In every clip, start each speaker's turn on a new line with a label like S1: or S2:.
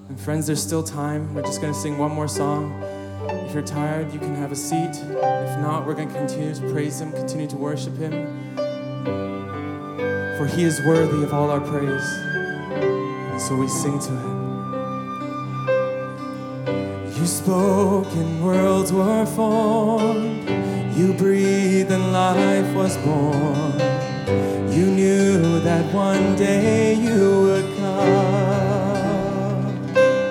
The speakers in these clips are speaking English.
S1: And friends, there's still time. We're just going to sing one more song. If you're tired, you can have a seat. If not, we're going to continue to praise Him, continue to worship Him. For He is worthy of all our praise. And so we sing to Him. You spoke and worlds were formed. You breathed and life was born. You knew that one day you would come.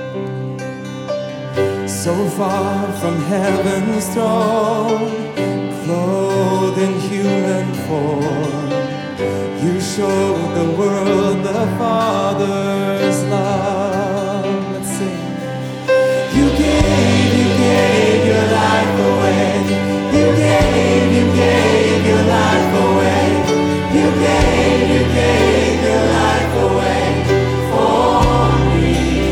S1: So far from heaven's throne, clothed in human form, you showed the world the Father's love. Let's sing. You gave your life away. You gave your life away. You gave your life away for me.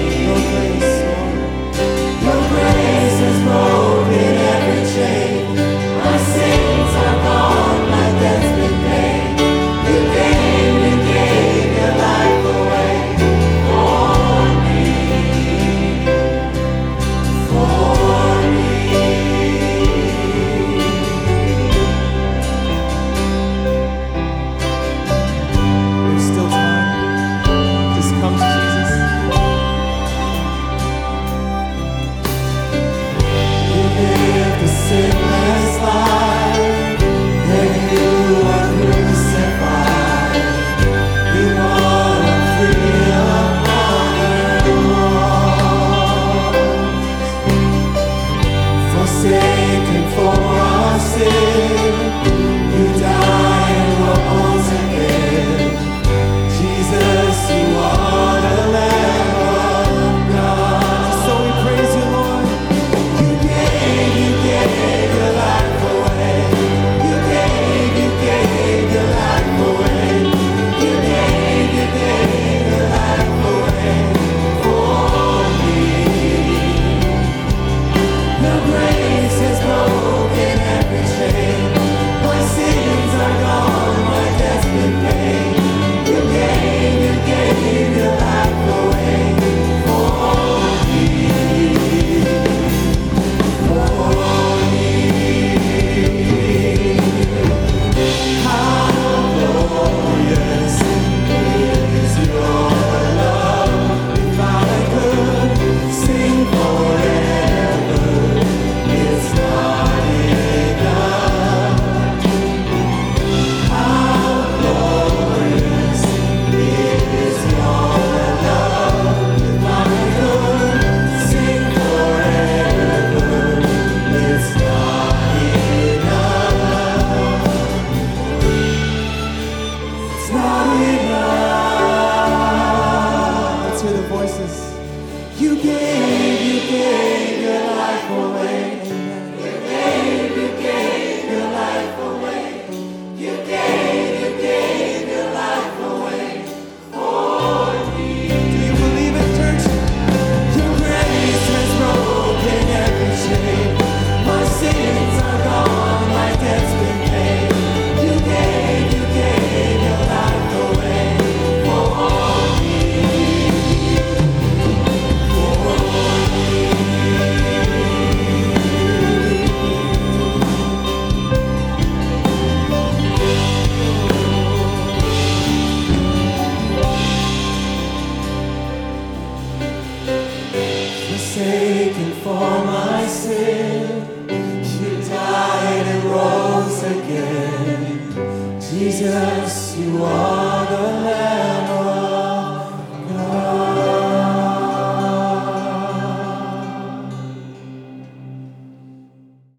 S1: Your grace has broken every chain. My sins are gone, my debt's been paid. You gave your life away for me. There's still time. Just come to Jesus. You lived a sinless life, then you were crucified. You won freedom on the cross. Forsaken for our sin, you died and rose again. Jesus, you are the Lamb of God. So we praise you, Lord. You gave your life away. You gave your life away. You gave your life away for me. Your grace has broken every chain. My sins are gone, my debt's been paid. You gave your life away for me. How glorious is your love. If I could sing forever, it's not enough. How glorious is your love. If I could sing forever, it's not enough. It's not enough. Let's hear the voices. You gave your life away. You gave your life away. You gave your life away for me. Do you believe it, church? Your grace has broken every chain. My sins are gone, my debt's been paid. You gave your life away for me. Forsaken for my sin, you died and rose again. Jesus, you are the Lamb of